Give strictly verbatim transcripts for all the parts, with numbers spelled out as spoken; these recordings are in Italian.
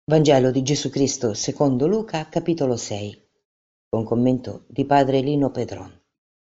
Vangelo di Gesù Cristo secondo Luca, capitolo sei, con commento di padre Lino Pedron.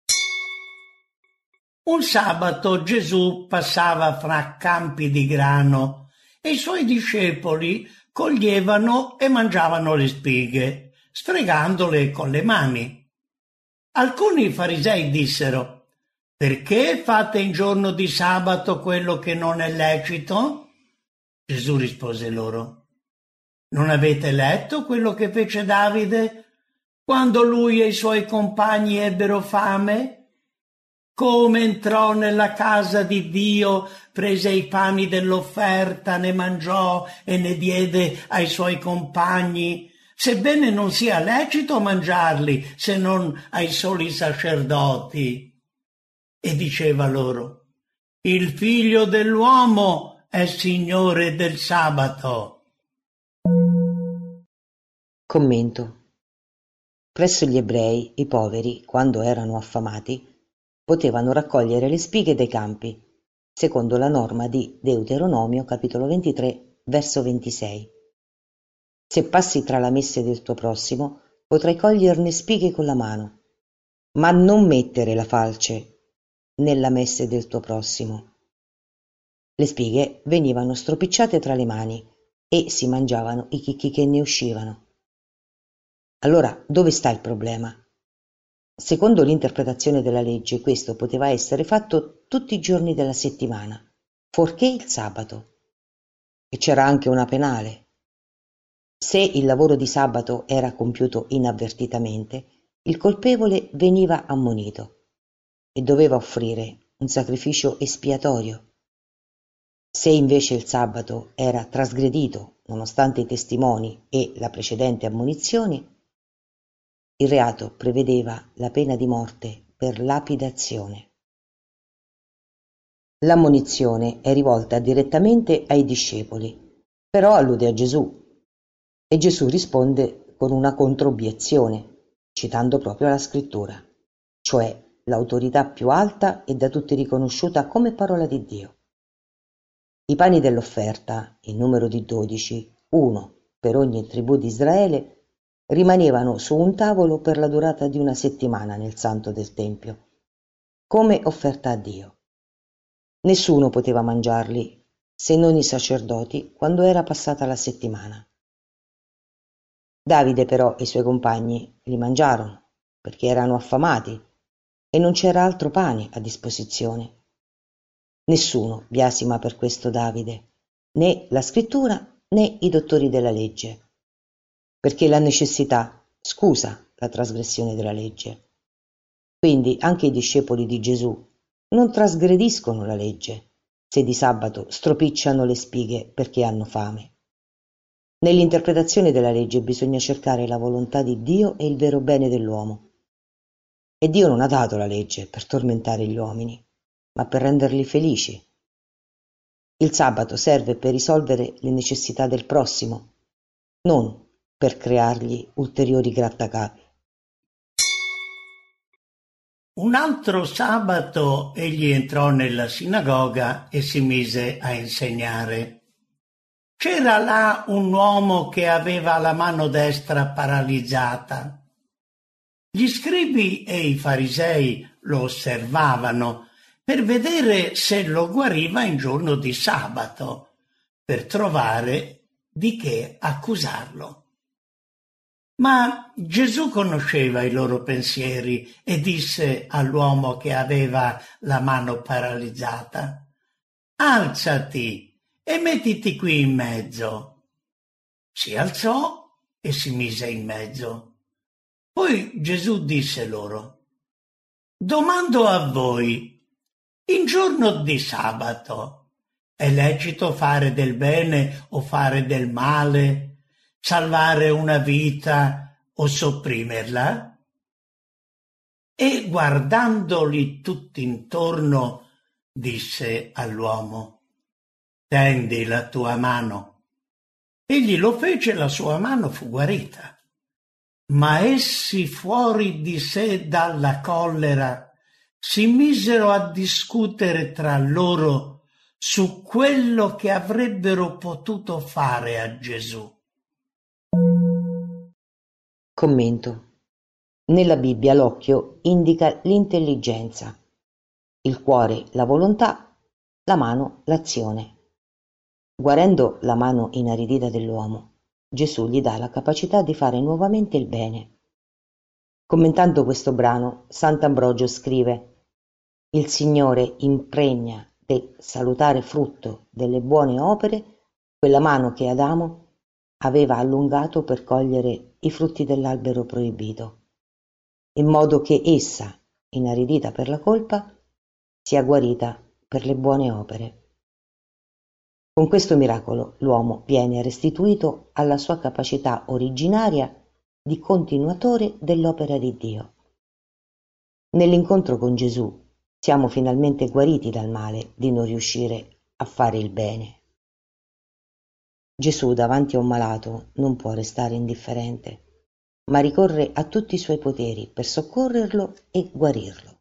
Un sabato Gesù passava fra campi di grano e i suoi discepoli coglievano e mangiavano le spighe, sfregandole con le mani. Alcuni farisei dissero: «Perché fate in giorno di sabato quello che non è lecito?» Gesù rispose loro: «Non avete letto quello che fece Davide quando lui e i suoi compagni ebbero fame? Come entrò nella casa di Dio, prese i pani dell'offerta, ne mangiò e ne diede ai suoi compagni, sebbene non sia lecito mangiarli se non ai soli sacerdoti. E diceva loro: il figlio dell'uomo è signore del sabato». Commento. Presso gli ebrei, i poveri, quando erano affamati, potevano raccogliere le spighe dai campi, secondo la norma di Deuteronomio, capitolo ventitré, verso ventisei. Se passi tra la messe del tuo prossimo, potrai coglierne spighe con la mano, ma non mettere la falce nella messe del tuo prossimo. Le spighe venivano stropicciate tra le mani e si mangiavano i chicchi che ne uscivano. Allora, dove sta il problema? Secondo l'interpretazione della legge, questo poteva essere fatto tutti i giorni della settimana, fuorché il sabato. E c'era anche una penale. Se il lavoro di sabato era compiuto inavvertitamente, il colpevole veniva ammonito e doveva offrire un sacrificio espiatorio. Se invece il sabato era trasgredito, nonostante i testimoni e la precedente ammonizione, il reato prevedeva la pena di morte per lapidazione. L'ammonizione è rivolta direttamente ai discepoli, però allude a Gesù, e Gesù risponde con una controobiezione, citando proprio la scrittura, cioè l'autorità più alta e da tutti riconosciuta come parola di Dio. I pani dell'offerta, in numero di dodici, uno per ogni tribù di Israele, rimanevano su un tavolo per la durata di una settimana nel santo del Tempio, come offerta a Dio. Nessuno poteva mangiarli, se non i sacerdoti, quando era passata la settimana. Davide però e i suoi compagni li mangiarono, perché erano affamati e non c'era altro pane a disposizione. Nessuno biasima per questo Davide, né la scrittura né i dottori della legge, perché la necessità scusa la trasgressione della legge. Quindi anche i discepoli di Gesù non trasgrediscono la legge se di sabato stropicciano le spighe perché hanno fame. Nell'interpretazione della legge bisogna cercare la volontà di Dio e il vero bene dell'uomo. E Dio non ha dato la legge per tormentare gli uomini, ma per renderli felici. Il sabato serve per risolvere le necessità del prossimo, non per creargli ulteriori grattacapi. Un altro sabato egli entrò nella sinagoga e si mise a insegnare. C'era là un uomo che aveva la mano destra paralizzata. Gli scribi e i farisei lo osservavano per vedere se lo guariva in giorno di sabato, per trovare di che accusarlo. Ma Gesù conosceva i loro pensieri e disse all'uomo che aveva la mano paralizzata: «Alzati e mettiti qui in mezzo». Si alzò e si mise in mezzo. Poi Gesù disse loro: «Domando a voi, in giorno di sabato è lecito fare del bene o fare del male, salvare una vita o sopprimerla?» E guardandoli tutti intorno disse all'uomo: «Tendi la tua mano». Egli lo fece e la sua mano fu guarita. Ma essi, fuori di sé dalla collera, si misero a discutere tra loro su quello che avrebbero potuto fare a Gesù. Commento. Nella Bibbia l'occhio indica l'intelligenza, il cuore la volontà, la mano l'azione. Guarendo la mano inaridita dell'uomo, Gesù gli dà la capacità di fare nuovamente il bene. Commentando questo brano, Sant'Ambrogio scrive: «Il Signore impregna del salutare frutto delle buone opere quella mano che Adamo aveva allungato per cogliere i frutti dell'albero proibito, in modo che essa, inaridita per la colpa, sia guarita per le buone opere». Con questo miracolo l'uomo viene restituito alla sua capacità originaria di continuatore dell'opera di Dio. Nell'incontro con Gesù siamo finalmente guariti dal male di non riuscire a fare il bene. Gesù davanti a un malato non può restare indifferente, ma ricorre a tutti i suoi poteri per soccorrerlo e guarirlo.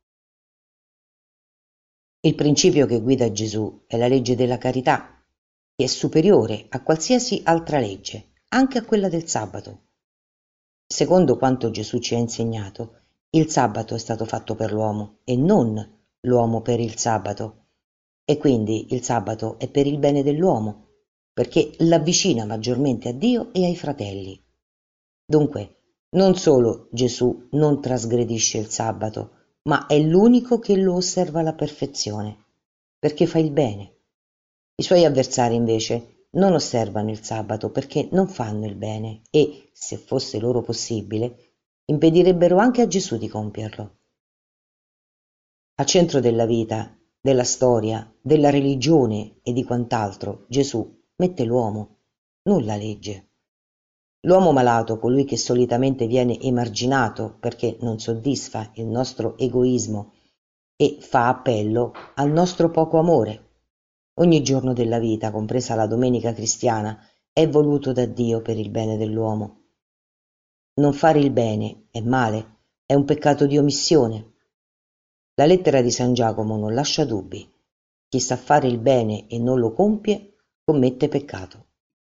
Il principio che guida Gesù è la legge della carità, che è superiore a qualsiasi altra legge, anche a quella del sabato. Secondo quanto Gesù ci ha insegnato, il sabato è stato fatto per l'uomo e non l'uomo per il sabato, e quindi il sabato è per il bene dell'uomo, perché l'avvicina maggiormente a Dio e ai fratelli. Dunque, non solo Gesù non trasgredisce il sabato, ma è l'unico che lo osserva alla perfezione, perché fa il bene. I suoi avversari, invece, non osservano il sabato perché non fanno il bene e, se fosse loro possibile, impedirebbero anche a Gesù di compierlo. Al centro della vita, della storia, della religione e di quant'altro, Gesù mette l'uomo, non la legge. L'uomo malato, colui che solitamente viene emarginato perché non soddisfa il nostro egoismo e fa appello al nostro poco amore. Ogni giorno della vita, compresa la domenica cristiana, è voluto da Dio per il bene dell'uomo. Non fare il bene è male, è un peccato di omissione. La lettera di San Giacomo non lascia dubbi. Chi sa fare il bene e non lo compie, commette peccato.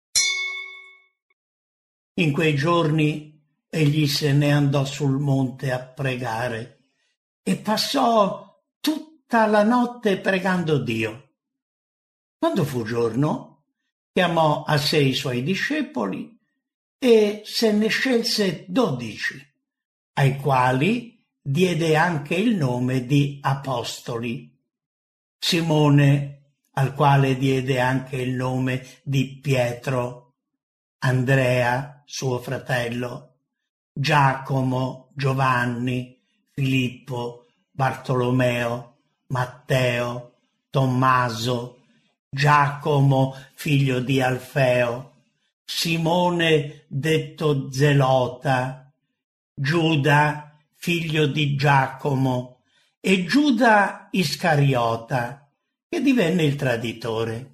In quei giorni egli se ne andò sul monte a pregare e passò tutta la notte pregando Dio. Quando fu giorno, chiamò a sé i suoi discepoli e se ne scelse dodici, ai quali diede anche il nome di apostoli. Simone, al quale diede anche il nome di Pietro, Andrea, suo fratello, Giacomo, Giovanni, Filippo, Bartolomeo, Matteo, Tommaso, Giacomo, figlio di Alfeo, Simone detto Zelota, Giuda, figlio di Giacomo, e Giuda Iscariota, che divenne il traditore.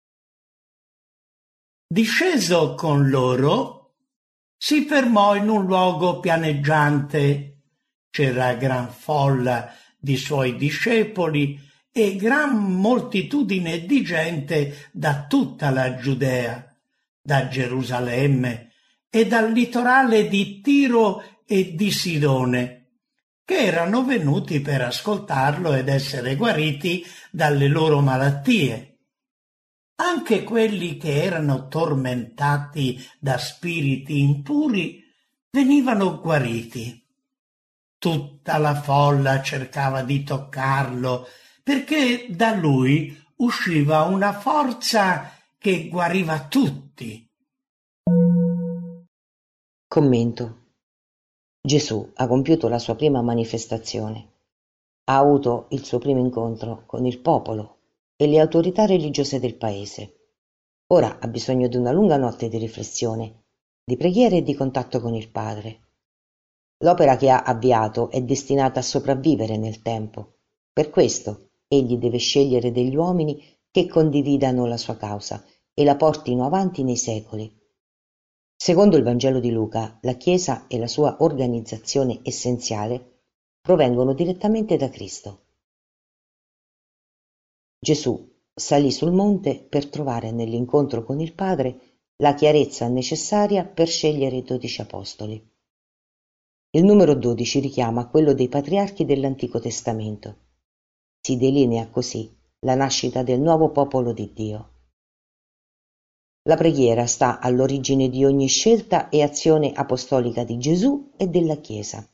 Disceso con loro, si fermò in un luogo pianeggiante. C'era gran folla di suoi discepoli e gran moltitudine di gente da tutta la Giudea, da Gerusalemme e dal litorale di Tiro e di Sidone, che erano venuti per ascoltarlo ed essere guariti dalle loro malattie. Anche quelli che erano tormentati da spiriti impuri venivano guariti. Tutta la folla cercava di toccarlo, perché da lui usciva una forza che guariva tutti. Commento. Gesù ha compiuto la sua prima manifestazione. Ha avuto il suo primo incontro con il popolo e le autorità religiose del paese. Ora ha bisogno di una lunga notte di riflessione, di preghiera e di contatto con il Padre. L'opera che ha avviato è destinata a sopravvivere nel tempo. Per questo egli deve scegliere degli uomini che condividano la sua causa e la portino avanti nei secoli. Secondo il Vangelo di Luca, la Chiesa e la sua organizzazione essenziale provengono direttamente da Cristo. Gesù salì sul monte per trovare nell'incontro con il Padre la chiarezza necessaria per scegliere i dodici apostoli. Il numero dodici richiama quello dei patriarchi dell'Antico Testamento. Si delinea così la nascita del nuovo popolo di Dio. La preghiera sta all'origine di ogni scelta e azione apostolica di Gesù e della Chiesa.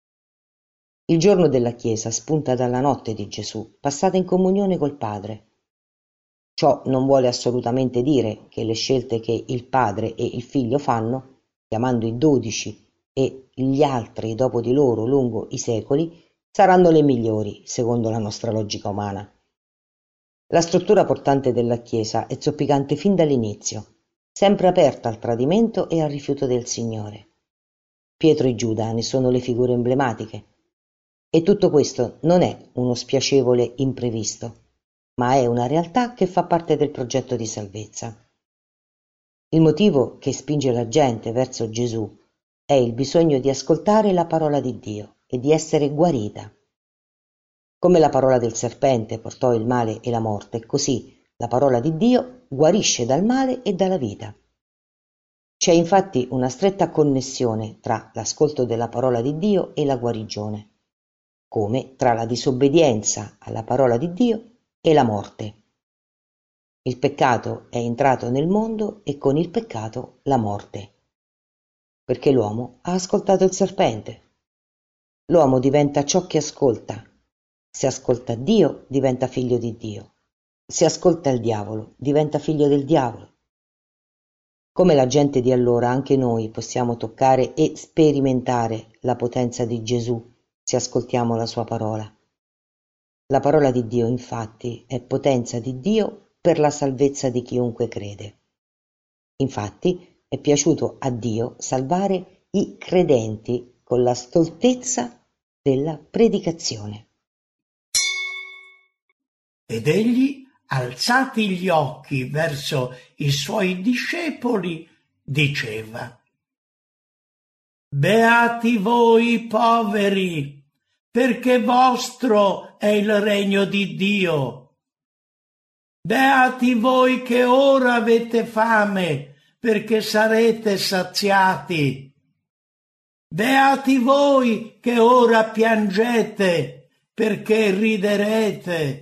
Il giorno della Chiesa spunta dalla notte di Gesù, passata in comunione col Padre. Ciò non vuole assolutamente dire che le scelte che il Padre e il Figlio fanno, chiamando i dodici e gli altri dopo di loro lungo i secoli, saranno le migliori, secondo la nostra logica umana. La struttura portante della Chiesa è zoppicante fin dall'inizio, sempre aperta al tradimento e al rifiuto del Signore. Pietro e Giuda ne sono le figure emblematiche. E tutto questo non è uno spiacevole imprevisto, ma è una realtà che fa parte del progetto di salvezza. Il motivo che spinge la gente verso Gesù è il bisogno di ascoltare la parola di Dio e di essere guarita. Come la parola del serpente portò il male e la morte, così la parola di Dio guarisce dal male e dalla vita. C'è infatti una stretta connessione tra l'ascolto della parola di Dio e la guarigione, come tra la disobbedienza alla parola di Dio e la morte. Il peccato è entrato nel mondo e con il peccato la morte, perché l'uomo ha ascoltato il serpente. L'uomo diventa ciò che ascolta. Se ascolta Dio, diventa figlio di Dio. Se ascolta il diavolo, diventa figlio del diavolo. Come la gente di allora, anche noi possiamo toccare e sperimentare la potenza di Gesù se ascoltiamo la sua parola. La parola di Dio, infatti, è potenza di Dio per la salvezza di chiunque crede. Infatti, è piaciuto a Dio salvare i credenti con la stoltezza della predicazione. Ed egli, alzati gli occhi verso i suoi discepoli, diceva: Beati voi poveri, perché vostro è il regno di Dio. Beati voi che ora avete fame, perché sarete saziati. Beati voi che ora piangete, perché riderete.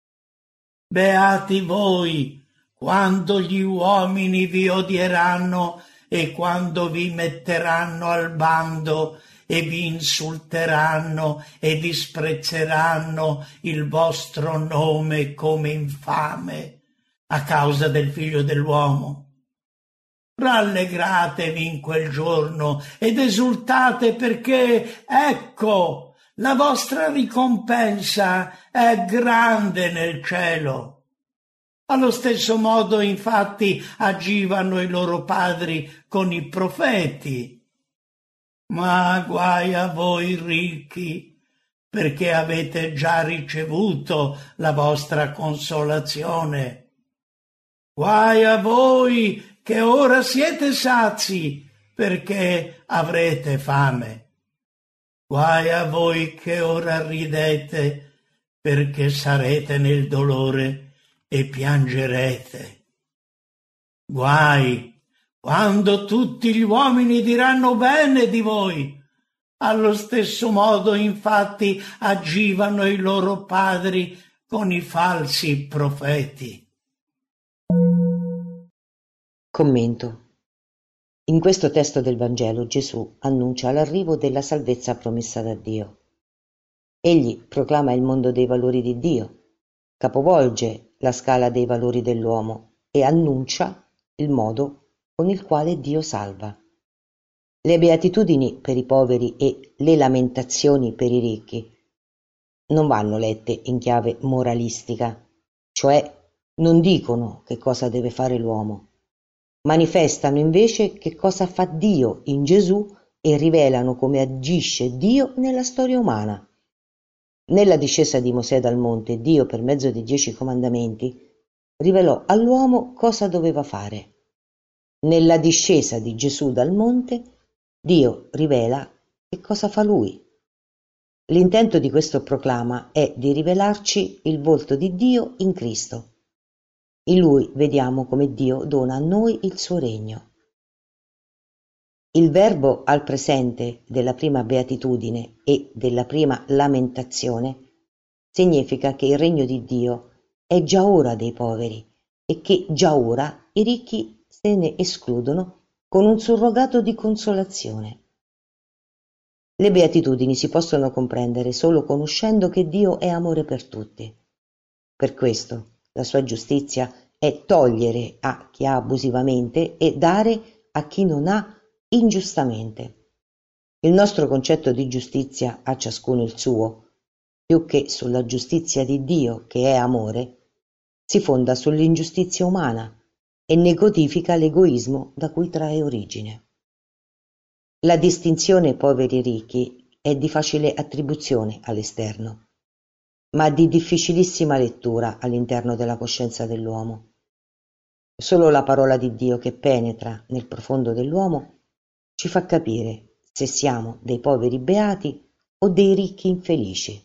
Beati voi quando gli uomini vi odieranno e quando vi metteranno al bando e vi insulteranno e disprezzeranno il vostro nome come infame a causa del Figlio dell'uomo. Rallegratevi in quel giorno ed esultate, perché, ecco, la vostra ricompensa è grande nel cielo. Allo stesso modo, infatti, agivano i loro padri con i profeti. Ma guai a voi ricchi, perché avete già ricevuto la vostra consolazione. Guai a voi che ora siete sazi, perché avrete fame. Guai a voi che ora ridete, perché sarete nel dolore e piangerete. Guai quando tutti gli uomini diranno bene di voi. Allo stesso modo, infatti, agivano i loro padri con i falsi profeti. Commento. In questo testo del Vangelo Gesù annuncia l'arrivo della salvezza promessa da Dio. Egli proclama il mondo dei valori di Dio, capovolge la scala dei valori dell'uomo e annuncia il modo con il quale Dio salva. Le beatitudini per i poveri e le lamentazioni per i ricchi non vanno lette in chiave moralistica, cioè non dicono che cosa deve fare l'uomo. Manifestano invece che cosa fa Dio in Gesù e rivelano come agisce Dio nella storia umana. Nella discesa di Mosè dal monte, Dio, per mezzo dei dieci comandamenti, rivelò all'uomo cosa doveva fare. Nella discesa di Gesù dal monte, Dio rivela che cosa fa Lui. L'intento di questo proclama è di rivelarci il volto di Dio in Cristo. In Lui vediamo come Dio dona a noi il suo regno. Il verbo al presente della prima beatitudine e della prima lamentazione significa che il regno di Dio è già ora dei poveri e che già ora i ricchi se ne escludono con un surrogato di consolazione. Le beatitudini si possono comprendere solo conoscendo che Dio è amore per tutti. Per questo la sua giustizia è togliere a chi ha abusivamente e dare a chi non ha ingiustamente. Il nostro concetto di giustizia ha ciascuno il suo, più che sulla giustizia di Dio, che è amore, si fonda sull'ingiustizia umana e ne codifica l'egoismo da cui trae origine. La distinzione poveri-ricchi è di facile attribuzione all'esterno, ma di difficilissima lettura all'interno della coscienza dell'uomo. Solo la parola di Dio che penetra nel profondo dell'uomo ci fa capire se siamo dei poveri beati o dei ricchi infelici.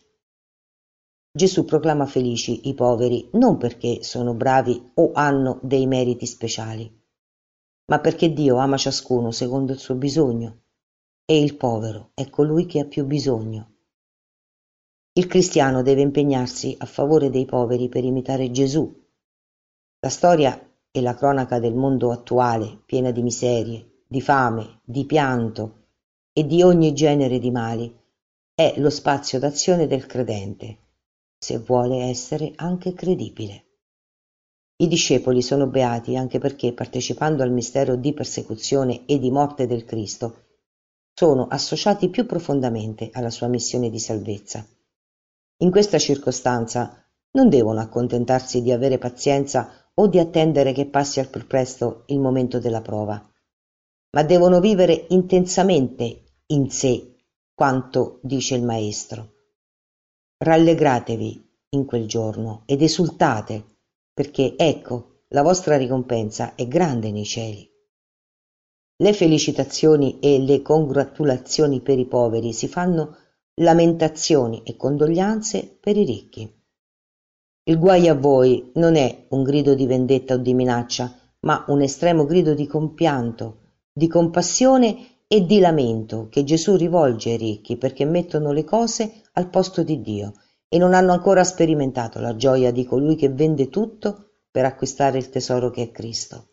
Gesù proclama felici i poveri non perché sono bravi o hanno dei meriti speciali, ma perché Dio ama ciascuno secondo il suo bisogno e il povero è colui che ha più bisogno. Il cristiano deve impegnarsi a favore dei poveri per imitare Gesù. La storia e la cronaca del mondo attuale, piena di miserie, di fame, di pianto e di ogni genere di mali, è lo spazio d'azione del credente, se vuole essere anche credibile. I discepoli sono beati anche perché, partecipando al mistero di persecuzione e di morte del Cristo, sono associati più profondamente alla sua missione di salvezza. In questa circostanza non devono accontentarsi di avere pazienza o di attendere che passi al più presto il momento della prova, ma devono vivere intensamente in sé quanto dice il Maestro. Rallegratevi in quel giorno ed esultate, perché ecco, la vostra ricompensa è grande nei cieli. Le felicitazioni e le congratulazioni per i poveri si fanno lamentazioni e condoglianze per i ricchi. Il guai a voi non è un grido di vendetta o di minaccia, ma un estremo grido di compianto, di compassione e di lamento che Gesù rivolge ai ricchi perché mettono le cose al posto di Dio e non hanno ancora sperimentato la gioia di colui che vende tutto per acquistare il tesoro che è Cristo.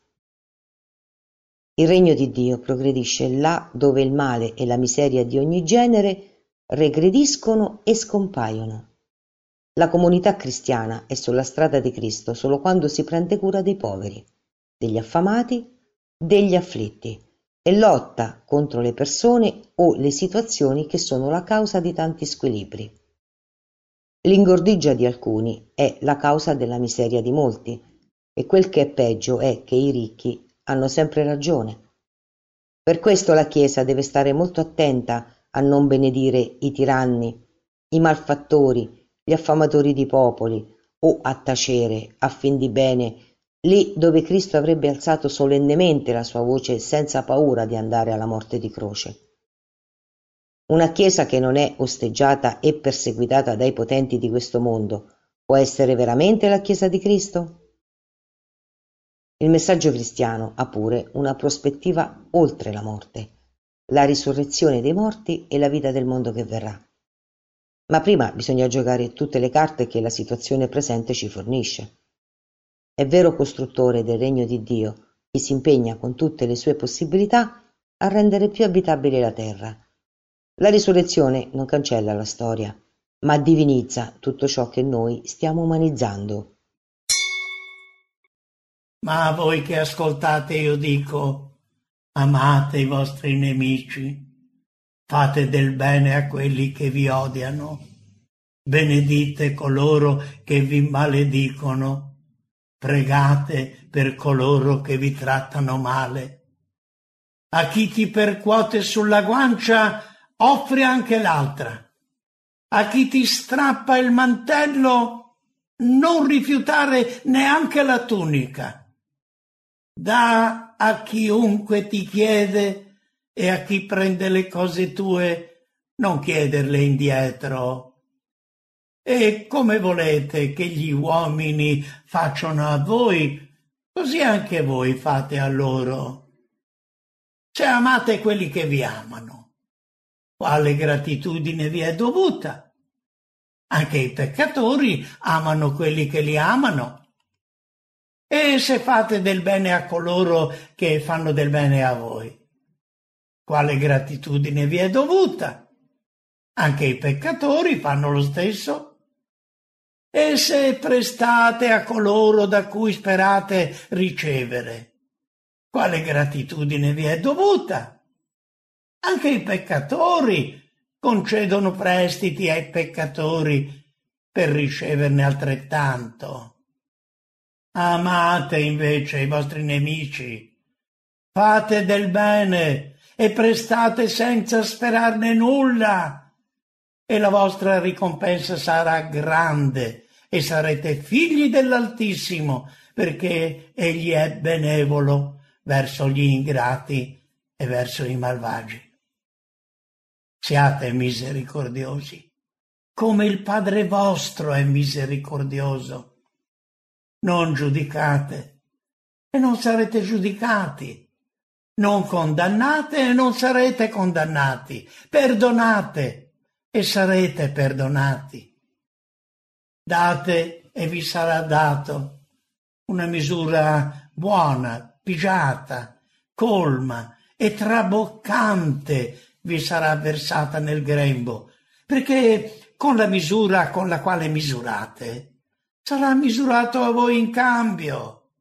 Il regno di Dio progredisce là dove il male e la miseria di ogni genere regrediscono e scompaiono. La comunità cristiana è sulla strada di Cristo solo quando si prende cura dei poveri, degli affamati, degli afflitti e lotta contro le persone o le situazioni che sono la causa di tanti squilibri. L'ingordigia di alcuni è la causa della miseria di molti e quel che è peggio è che i ricchi hanno sempre ragione. Per questo la Chiesa deve stare molto attenta a non benedire i tiranni, i malfattori, gli affamatori di popoli o a tacere a fin di bene lì dove Cristo avrebbe alzato solennemente la sua voce senza paura di andare alla morte di croce. Una Chiesa che non è osteggiata e perseguitata dai potenti di questo mondo può essere veramente la Chiesa di Cristo? Il messaggio cristiano ha pure una prospettiva oltre la morte, la risurrezione dei morti e la vita del mondo che verrà. Ma prima bisogna giocare tutte le carte che la situazione presente ci fornisce. È vero costruttore del regno di Dio chi si impegna con tutte le sue possibilità a rendere più abitabile la terra. La risurrezione non cancella la storia, ma divinizza tutto ciò che noi stiamo umanizzando. Ma a voi che ascoltate io dico, amate i vostri nemici, fate del bene a quelli che vi odiano, benedite coloro che vi maledicono, pregate per coloro che vi trattano male. A chi ti percuote sulla guancia, offri anche l'altra. A chi ti strappa il mantello, non rifiutare neanche la tunica. Dà a chiunque ti chiede e a chi prende le cose tue non chiederle indietro. E come volete che gli uomini facciano a voi, così anche voi fate a loro. se amate quelli che vi amano, quale gratitudine vi è dovuta? Anche i peccatori amano quelli che li amano. E se fate del bene a coloro che fanno del bene a voi, quale gratitudine vi è dovuta? Anche i peccatori fanno lo stesso. E se prestate a coloro da cui sperate ricevere, quale gratitudine vi è dovuta? Anche i peccatori concedono prestiti ai peccatori per riceverne altrettanto. Amate invece i vostri nemici, fate del bene e prestate senza sperarne nulla, e la vostra ricompensa sarà grande e sarete figli dell'Altissimo, perché egli è benevolo verso gli ingrati e verso i malvagi. Siate misericordiosi, come il Padre vostro è misericordioso. Non giudicate e non sarete giudicati. Non condannate e non sarete condannati. Perdonate e sarete perdonati. Date e vi sarà dato, una misura buona, pigiata, colma e traboccante vi sarà versata nel grembo, perché con la misura con la quale misurate sarà misurato a voi in cambio.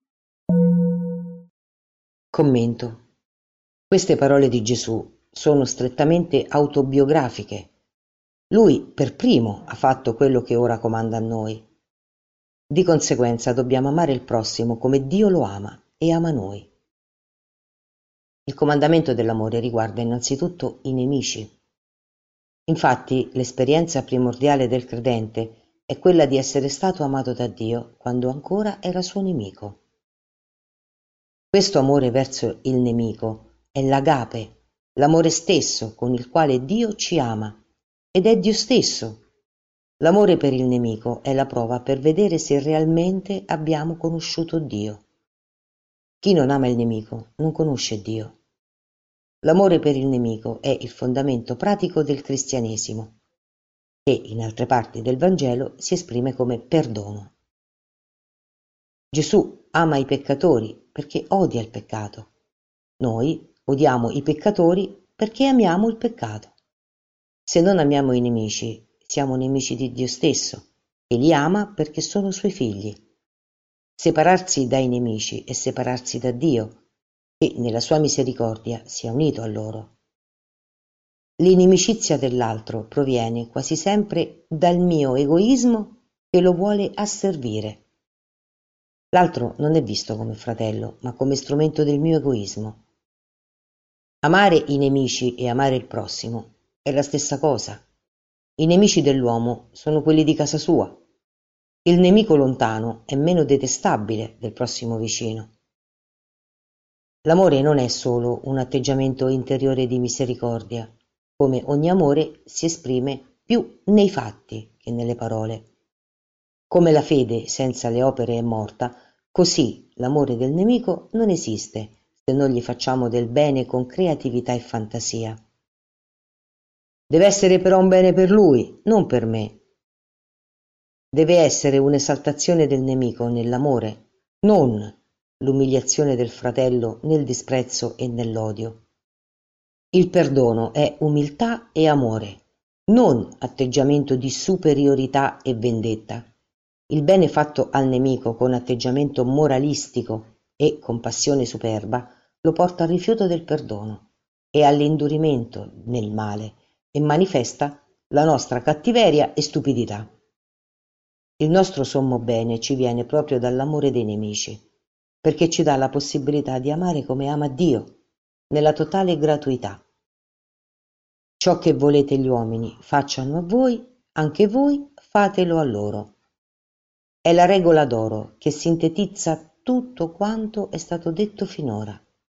Commento. Queste parole di Gesù sono strettamente autobiografiche. Lui per primo ha fatto quello che ora comanda a noi. Di conseguenza dobbiamo amare il prossimo come Dio lo ama e ama noi. Il comandamento dell'amore riguarda innanzitutto i nemici. Infatti, l'esperienza primordiale del credente è quella di essere stato amato da Dio quando ancora era suo nemico. Questo amore verso il nemico è l'agape, l'amore stesso con il quale Dio ci ama, ed è Dio stesso. L'amore per il nemico è la prova per vedere se realmente abbiamo conosciuto Dio. Chi non ama il nemico non conosce Dio. L'amore per il nemico è il fondamento pratico del cristianesimo, che in altre parti del Vangelo si esprime come perdono. Gesù ama i peccatori perché odia il peccato. Noi odiamo i peccatori perché amiamo il peccato. Se non amiamo i nemici, siamo nemici di Dio stesso, che li ama perché sono suoi figli. Separarsi dai nemici è separarsi da Dio, che nella sua misericordia sia unito a loro. L'inimicizia dell'altro proviene quasi sempre dal mio egoismo che lo vuole asservire. L'altro non è visto come fratello, ma come strumento del mio egoismo. Amare i nemici e amare il prossimo è la stessa cosa. I nemici dell'uomo sono quelli di casa sua. Il nemico lontano è meno detestabile del prossimo vicino. L'amore non è solo un atteggiamento interiore di misericordia, come ogni amore si esprime più nei fatti che nelle parole. Come la fede senza le opere è morta, così l'amore del nemico non esiste se non gli facciamo del bene con creatività e fantasia. Deve essere però un bene per lui, non per me. Deve essere un'esaltazione del nemico nell'amore, non l'umiliazione del fratello nel disprezzo e nell'odio. Il perdono è umiltà e amore, non atteggiamento di superiorità e vendetta. Il bene fatto al nemico con atteggiamento moralistico e con passione superba lo porta al rifiuto del perdono e all'indurimento nel male e manifesta la nostra cattiveria e stupidità. Il nostro sommo bene ci viene proprio dall'amore dei nemici, perché ci dà la possibilità di amare come ama Dio, nella totale gratuità. Ciò che volete gli uomini facciano a voi, anche voi fatelo a loro. È la regola d'oro che sintetizza tutto quanto è stato detto finora.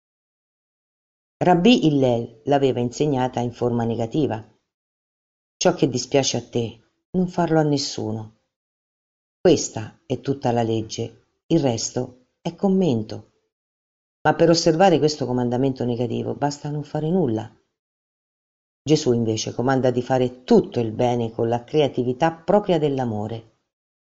Rabbi Hillel l'aveva insegnata in forma negativa. Ciò che dispiace a te, non farlo a nessuno. Questa è tutta la legge, il resto è commento. Ma per osservare questo comandamento negativo basta non fare nulla. Gesù invece comanda di fare tutto il bene con la creatività propria dell'amore.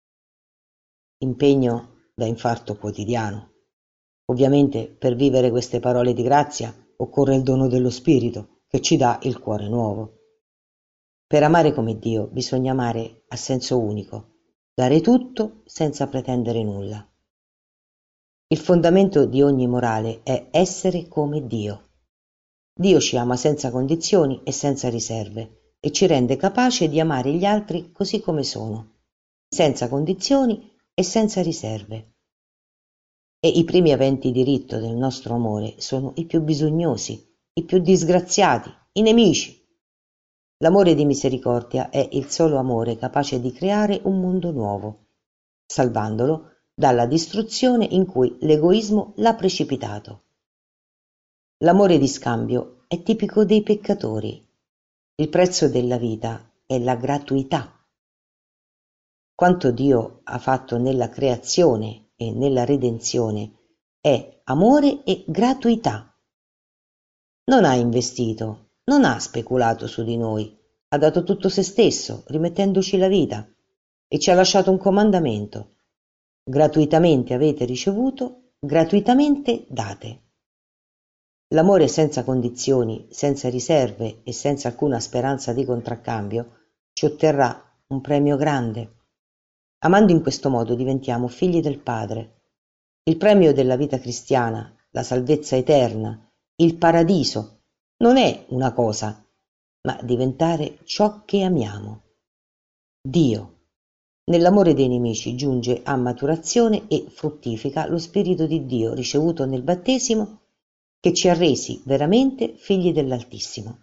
Impegno da infarto quotidiano. Ovviamente per vivere queste parole di grazia occorre il dono dello Spirito, che ci dà il cuore nuovo. Per amare come Dio bisogna amare a senso unico, dare tutto senza pretendere nulla. Il fondamento di ogni morale è essere come Dio. Dio ci ama senza condizioni e senza riserve e ci rende capace di amare gli altri così come sono, senza condizioni e senza riserve. E i primi aventi diritto del nostro amore sono i più bisognosi, i più disgraziati, i nemici. L'amore di misericordia è il solo amore capace di creare un mondo nuovo, salvandolo dalla distruzione in cui l'egoismo l'ha precipitato. L'amore di scambio è tipico dei peccatori. Il prezzo della vita è la gratuità. Quanto Dio ha fatto nella creazione e nella redenzione è amore e gratuità. Non ha investito, non ha speculato su di noi, ha dato tutto se stesso, rimettendoci la vita, e ci ha lasciato un comandamento. Gratuitamente avete ricevuto, gratuitamente date. L'amore senza condizioni, senza riserve e senza alcuna speranza di contraccambio ci otterrà un premio grande. Amando in questo modo diventiamo figli del Padre. Il premio della vita cristiana, la salvezza eterna, il paradiso, non è una cosa, ma diventare ciò che amiamo. Dio. Nell'amore dei nemici giunge a maturazione e fruttifica lo Spirito di Dio ricevuto nel battesimo che ci ha resi veramente figli dell'Altissimo.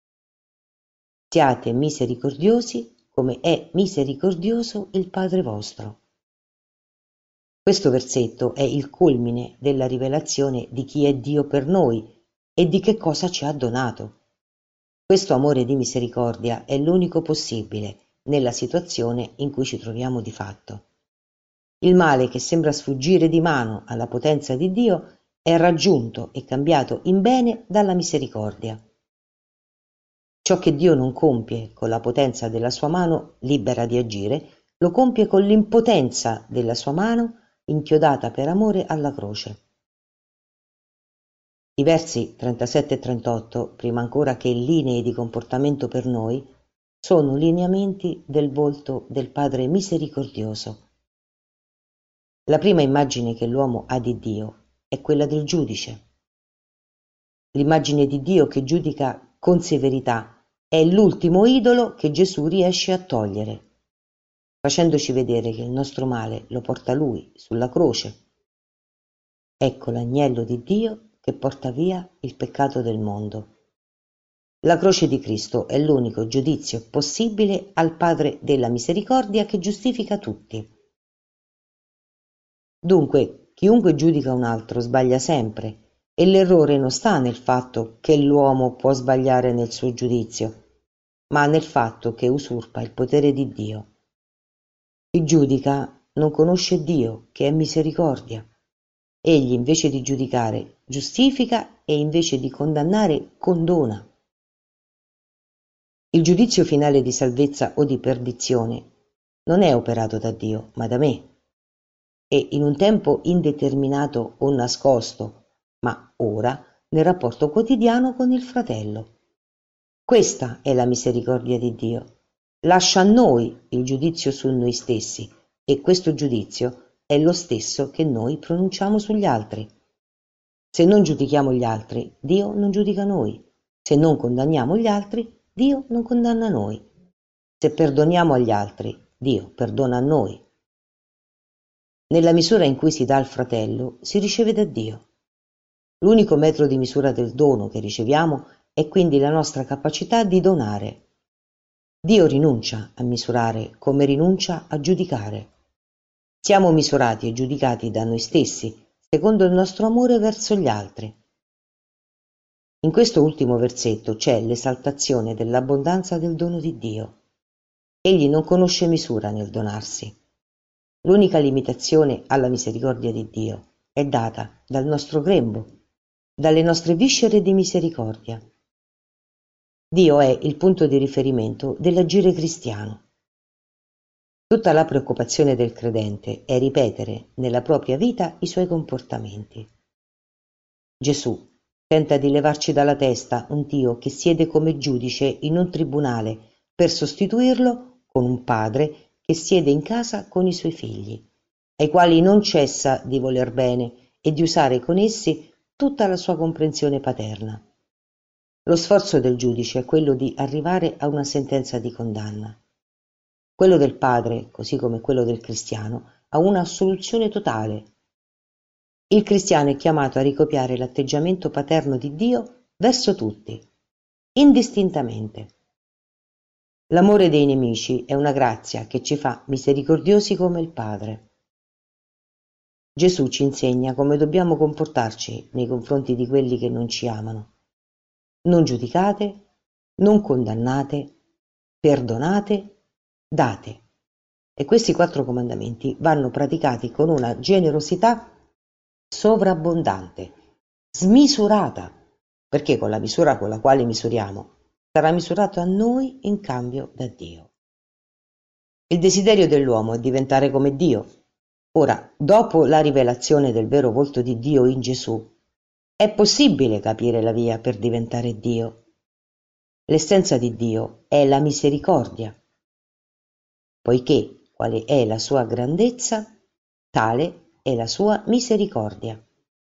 Siate misericordiosi come è misericordioso il Padre vostro. Questo versetto è il culmine della rivelazione di chi è Dio per noi e di che cosa ci ha donato. Questo amore di misericordia è l'unico possibile nella situazione in cui ci troviamo di fatto. Il male che sembra sfuggire di mano alla potenza di Dio è raggiunto e cambiato in bene dalla misericordia. Ciò che Dio non compie con la potenza della sua mano libera di agire, lo compie con l'impotenza della sua mano inchiodata per amore alla croce. I versi trentasette e trentotto, prima ancora che linee di comportamento per noi, sono lineamenti del volto del Padre misericordioso. La prima immagine che l'uomo ha di Dio è quella del giudice. L'immagine di Dio che giudica con severità è l'ultimo idolo che Gesù riesce a togliere, facendoci vedere che il nostro male lo porta Lui sulla croce. Ecco l'agnello di Dio che porta via il peccato del mondo. La croce di Cristo è l'unico giudizio possibile al Padre della misericordia che giustifica tutti. Dunque, chiunque giudica un altro sbaglia sempre, e l'errore non sta nel fatto che l'uomo può sbagliare nel suo giudizio, ma nel fatto che usurpa il potere di Dio. Chi giudica non conosce Dio, che è misericordia. Egli, invece di giudicare, giustifica e invece di condannare, condona. Il giudizio finale di salvezza o di perdizione non è operato da Dio, ma da me. E in un tempo indeterminato o nascosto, ma ora nel rapporto quotidiano con il fratello. Questa è la misericordia di Dio. Lascia a noi il giudizio su noi stessi e questo giudizio è lo stesso che noi pronunciamo sugli altri. Se non giudichiamo gli altri, Dio non giudica noi. Se non condanniamo gli altri, Dio non condanna noi. Se perdoniamo agli altri, Dio perdona a noi. Nella misura in cui si dà al fratello, si riceve da Dio. L'unico metro di misura del dono che riceviamo è quindi la nostra capacità di donare. Dio rinuncia a misurare come rinuncia a giudicare. Siamo misurati e giudicati da noi stessi, secondo il nostro amore verso gli altri. In questo ultimo versetto c'è l'esaltazione dell'abbondanza del dono di Dio. Egli non conosce misura nel donarsi. L'unica limitazione alla misericordia di Dio è data dal nostro grembo, dalle nostre viscere di misericordia. Dio è il punto di riferimento dell'agire cristiano. Tutta la preoccupazione del credente è ripetere nella propria vita i suoi comportamenti. Gesù tenta di levarci dalla testa un Dio che siede come giudice in un tribunale per sostituirlo con un padre che siede in casa con i suoi figli, ai quali non cessa di voler bene e di usare con essi tutta la sua comprensione paterna. Lo sforzo del giudice è quello di arrivare a una sentenza di condanna. Quello del padre, così come quello del cristiano, ha una assoluzione totale. Il cristiano è chiamato a ricopiare l'atteggiamento paterno di Dio verso tutti, indistintamente. L'amore dei nemici è una grazia che ci fa misericordiosi come il Padre. Gesù ci insegna come dobbiamo comportarci nei confronti di quelli che non ci amano. Non giudicate, non condannate, perdonate, date. E questi quattro comandamenti vanno praticati con una generosità sovrabbondante, smisurata, perché con la misura con la quale misuriamo sarà misurato a noi in cambio da Dio. Il desiderio dell'uomo è diventare come Dio. Ora, dopo la rivelazione del vero volto di Dio in Gesù, è possibile capire la via per diventare Dio. L'essenza di Dio è la misericordia, poiché quale è la sua grandezza, tale è la sua misericordia.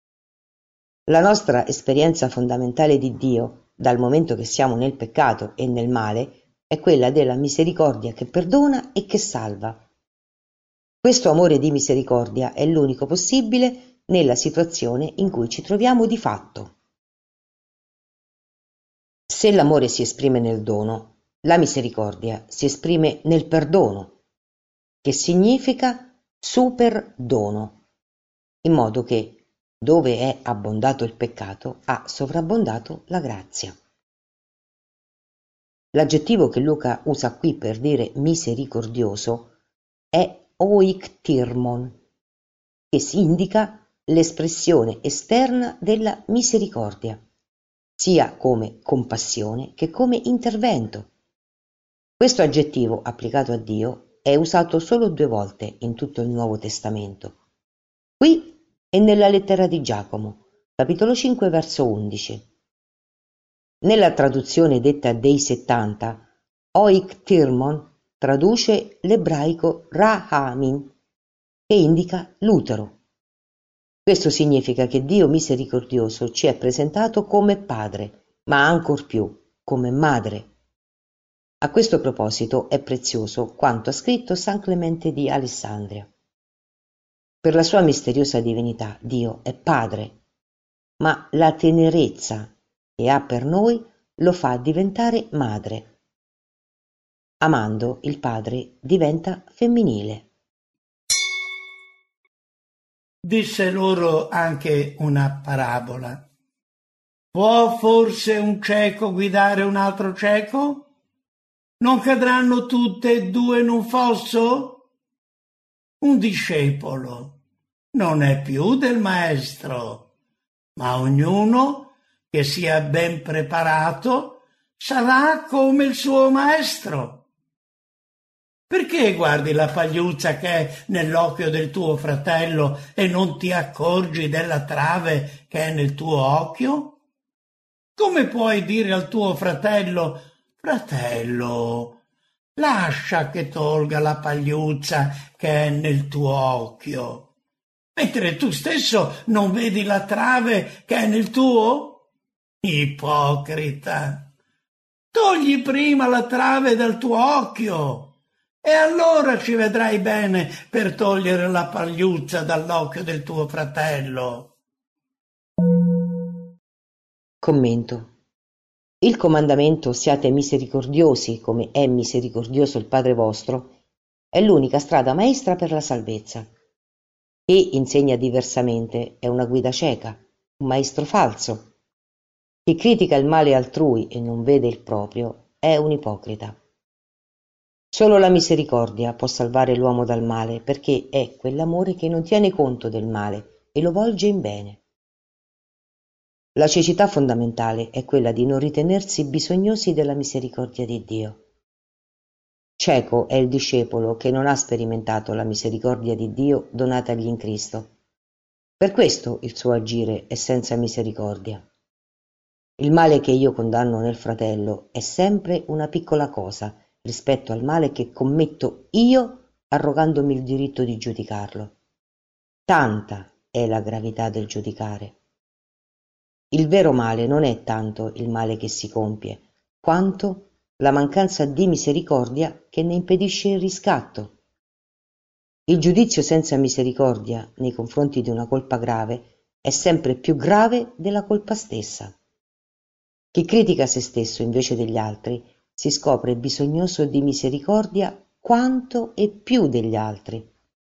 La nostra esperienza fondamentale di Dio, dal momento che siamo nel peccato e nel male, è quella della misericordia che perdona e che salva. Questo amore di misericordia è l'unico possibile nella situazione in cui ci troviamo di fatto. Se l'amore si esprime nel dono, la misericordia si esprime nel perdono, che significa superdono, in modo che dove è abbondato il peccato ha sovrabbondato la grazia. L'aggettivo che Luca usa qui per dire misericordioso è oiktirmon, che si indica l'espressione esterna della misericordia, sia come compassione che come intervento. Questo aggettivo applicato a Dio è usato solo due volte in tutto il Nuovo Testamento, qui e nella lettera di Giacomo, capitolo cinque, verso undici. Nella traduzione detta dei settanta, oiktirmon traduce l'ebraico rahamin, che indica l'utero. Questo significa che Dio misericordioso ci è presentato come padre, ma ancor più come madre. A questo proposito è prezioso quanto ha scritto San Clemente di Alessandria. Per la sua misteriosa divinità Dio è padre, ma la tenerezza che ha per noi lo fa diventare madre. Amando, il padre diventa femminile. Disse loro anche una parabola. Può forse un cieco guidare un altro cieco? Non cadranno tutte e due in un fosso? Un discepolo non è più del maestro, ma ognuno che sia ben preparato sarà come il suo maestro. Perché guardi la pagliuzza che è nell'occhio del tuo fratello e non ti accorgi della trave che è nel tuo occhio? Come puoi dire al tuo fratello: fratello, lascia che tolga la pagliuzza che è nel tuo occhio, mentre tu stesso non vedi la trave che è nel tuo? Ipocrita! Togli prima la trave dal tuo occhio e allora ci vedrai bene per togliere la pagliuzza dall'occhio del tuo fratello. Commento. Il comandamento siate misericordiosi come è misericordioso il Padre vostro è l'unica strada maestra per la salvezza. Chi insegna diversamente è una guida cieca, un maestro falso. Chi critica il male altrui e non vede il proprio è un ipocrita. Solo la misericordia può salvare l'uomo dal male, perché è quell'amore che non tiene conto del male e lo volge in bene. La cecità fondamentale è quella di non ritenersi bisognosi della misericordia di Dio. Cieco è il discepolo che non ha sperimentato la misericordia di Dio donatagli in Cristo. Per questo il suo agire è senza misericordia. Il male che io condanno nel fratello è sempre una piccola cosa rispetto al male che commetto io arrogandomi il diritto di giudicarlo. Tanta è la gravità del giudicare. Il vero male non è tanto il male che si compie, quanto la mancanza di misericordia che ne impedisce il riscatto. Il giudizio senza misericordia nei confronti di una colpa grave è sempre più grave della colpa stessa. Chi critica se stesso invece degli altri si scopre bisognoso di misericordia quanto e più degli altri.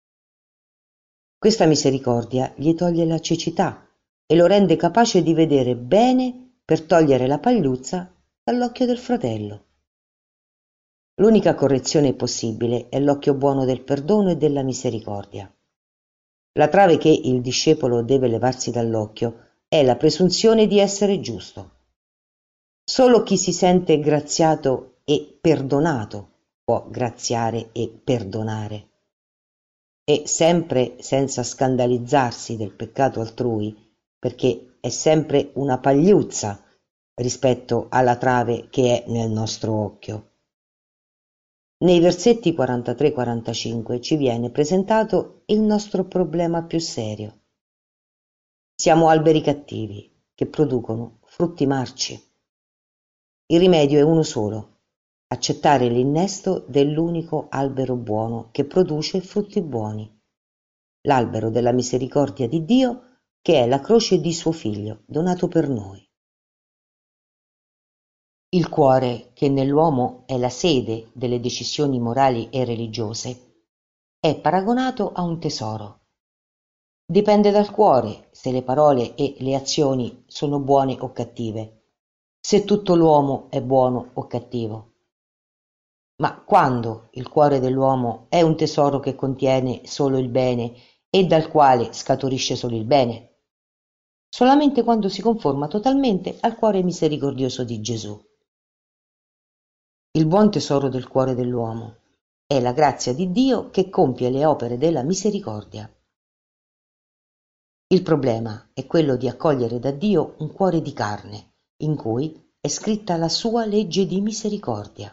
Questa misericordia gli toglie la cecità e lo rende capace di vedere bene per togliere la pagliuzza dall'occhio del fratello. L'unica correzione possibile è l'occhio buono del perdono e della misericordia. La trave che il discepolo deve levarsi dall'occhio è la presunzione di essere giusto. Solo chi si sente graziato e perdonato può graziare e perdonare. E sempre senza scandalizzarsi del peccato altrui, perché è sempre una pagliuzza rispetto alla trave che è nel nostro occhio. Nei versetti quarantatré quarantacinque ci viene presentato il nostro problema più serio. Siamo alberi cattivi che producono frutti marci. Il rimedio è uno solo: accettare l'innesto dell'unico albero buono che produce frutti buoni, l'albero della misericordia di Dio, che è la croce di suo Figlio, donato per noi. Il cuore, che nell'uomo è la sede delle decisioni morali e religiose, è paragonato a un tesoro. Dipende dal cuore se le parole e le azioni sono buone o cattive, se tutto l'uomo è buono o cattivo. Ma quando il cuore dell'uomo è un tesoro che contiene solo il bene e dal quale scaturisce solo il bene? Solamente quando si conforma totalmente al cuore misericordioso di Gesù. Il buon tesoro del cuore dell'uomo è la grazia di Dio che compie le opere della misericordia. Il problema è quello di accogliere da Dio un cuore di carne, in cui è scritta la sua legge di misericordia.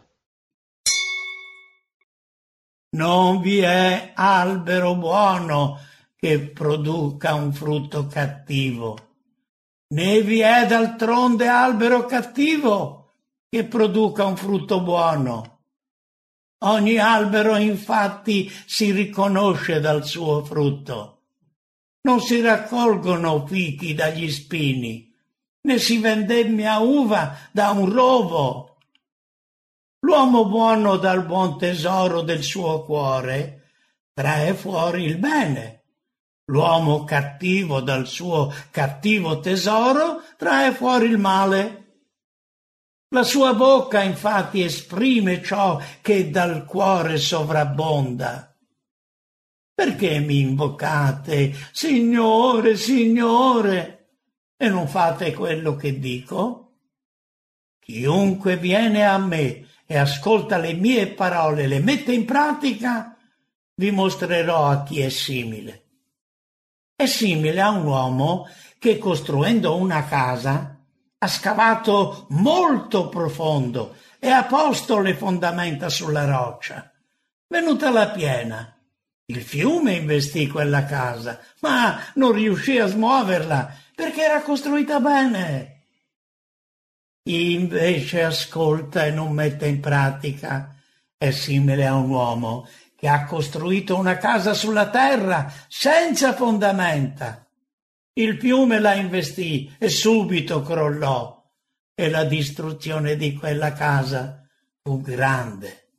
Non vi è albero buono che produca un frutto cattivo, né vi è d'altronde albero cattivo che produca un frutto buono. Ogni albero infatti si riconosce dal suo frutto. Non si raccolgono fichi dagli spini, né si vendemmia uva da un rovo. L'uomo buono dal buon tesoro del suo cuore trae fuori il bene. L'uomo cattivo dal suo cattivo tesoro trae fuori il male. La sua bocca infatti esprime ciò che dal cuore sovrabbonda. Perché mi invocate, Signore, Signore, e non fate quello che dico? Chiunque viene a me e ascolta le mie parole e le mette in pratica, vi mostrerò a chi è simile. È simile a un uomo che, costruendo una casa, ha scavato molto profondo e ha posto le fondamenta sulla roccia. Venuta la piena, il fiume investì quella casa, ma non riuscì a smuoverla perché era costruita bene. Chi invece ascolta e non mette in pratica è simile a un uomo che ha costruito una casa sulla terra senza fondamenta. Il fiume la investì e subito crollò, e la distruzione di quella casa fu grande.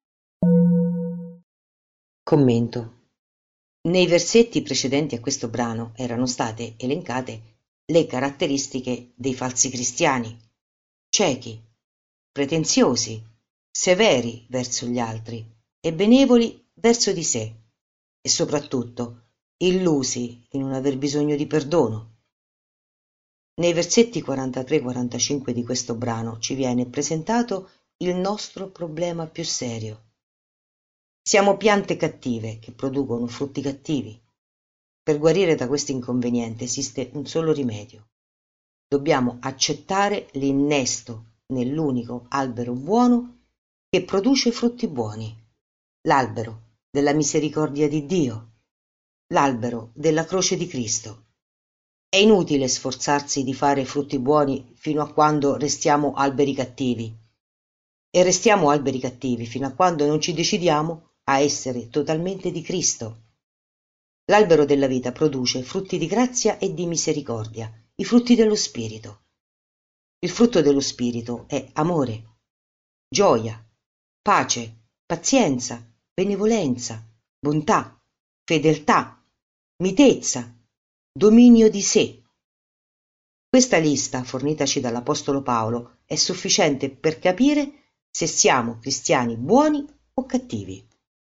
Commento. Nei versetti precedenti a questo brano erano state elencate le caratteristiche dei falsi cristiani: ciechi, pretenziosi, severi verso gli altri e benevoli verso di sé, e soprattutto illusi di non aver bisogno di perdono. Nei versetti quarantatré quarantacinque di questo brano ci viene presentato il nostro problema più serio. Siamo piante cattive che producono frutti cattivi. Per guarire da questo inconveniente esiste un solo rimedio. Dobbiamo accettare l'innesto nell'unico albero buono che produce frutti buoni, l'albero della misericordia di Dio, l'albero della croce di Cristo. È inutile sforzarsi di fare frutti buoni fino a quando restiamo alberi cattivi, e restiamo alberi cattivi fino a quando non ci decidiamo a essere totalmente di Cristo. L'albero della vita produce frutti di grazia e di misericordia, i frutti dello Spirito. Il frutto dello Spirito è amore, gioia, pace, pazienza, benevolenza, bontà, fedeltà, mitezza, dominio di sé. Questa lista, fornitaci dall'Apostolo Paolo, è sufficiente per capire se siamo cristiani buoni o cattivi.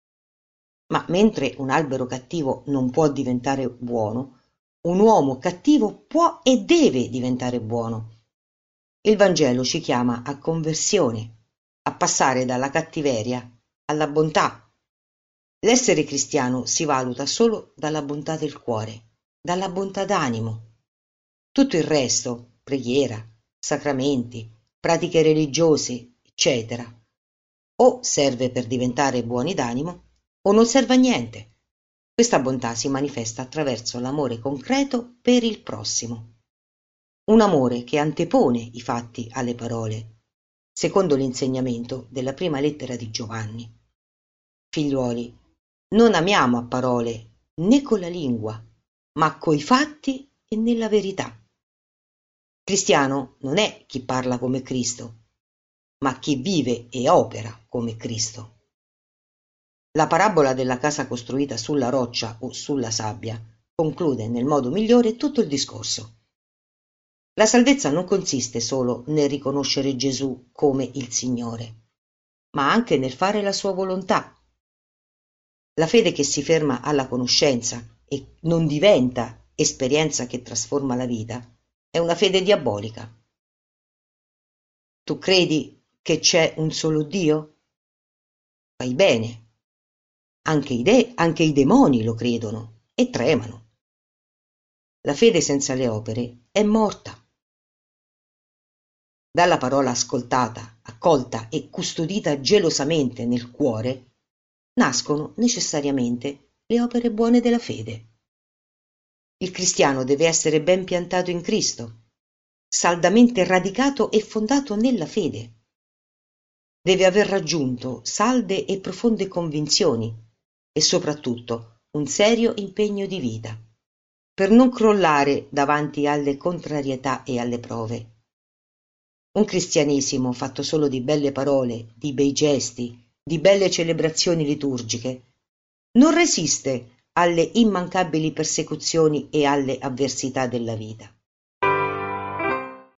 Ma mentre un albero cattivo non può diventare buono, un uomo cattivo può e deve diventare buono. Il Vangelo ci chiama a conversione, a passare dalla cattiveria alla bontà. L'essere cristiano si valuta solo dalla bontà del cuore, dalla bontà d'animo. Tutto il resto, preghiera, sacramenti, pratiche religiose, eccetera, o serve per diventare buoni d'animo o non serve a niente. Questa bontà si manifesta attraverso l'amore concreto per il prossimo. Un amore che antepone i fatti alle parole, secondo l'insegnamento della prima lettera di Giovanni. Figliuoli, non amiamo a parole né con la lingua, ma coi fatti e nella verità. Cristiano non è chi parla come Cristo, ma chi vive e opera come Cristo. La parabola della casa costruita sulla roccia o sulla sabbia conclude nel modo migliore tutto il discorso. La salvezza non consiste solo nel riconoscere Gesù come il Signore, ma anche nel fare la sua volontà. La fede che si ferma alla conoscenza e non diventa esperienza che trasforma la vita è una fede diabolica. Tu credi che c'è un solo Dio? Fai bene. Anche i, de- anche i demoni lo credono e tremano. La fede senza le opere è morta. Dalla parola ascoltata, accolta e custodita gelosamente nel cuore, nascono necessariamente le opere buone della fede. Il cristiano deve essere ben piantato in Cristo, saldamente radicato e fondato nella fede. Deve aver raggiunto salde e profonde convinzioni e soprattutto un serio impegno di vita, per non crollare davanti alle contrarietà e alle prove. Un cristianesimo fatto solo di belle parole, di bei gesti, di belle celebrazioni liturgiche, non resiste alle immancabili persecuzioni e alle avversità della vita.